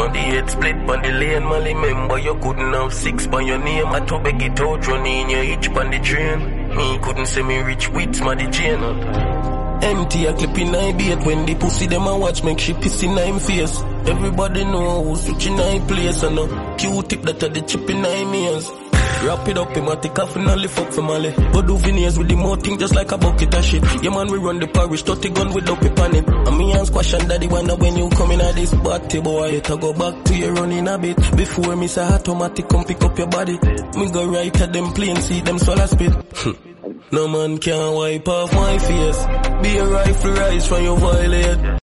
the head split on the lane. Man, remember you couldn't have 6 by your name. I to beg it out, running your hitch on the train. Me couldn't say me rich with my the chain. Empty a clip in I bait. When the pussy them a watch, make she piss in I'm face. Everybody know who's switching I place. And no Q-tip that are the chip in I'm ears. Wrap it up, him a take off and a lift up for Mali. Go do veneers with the more thing just like a bucket of shit. Yeah man, we run the parish, 30 gun with up on it. And me and squash and daddy wonder when you come in at this party, boy. Better go back to your running a bit. Before me say automatic come pick up your body. Me go right at them plane, see them swallow spit. No man can wipe off my face. Be a rifle rise from your violate.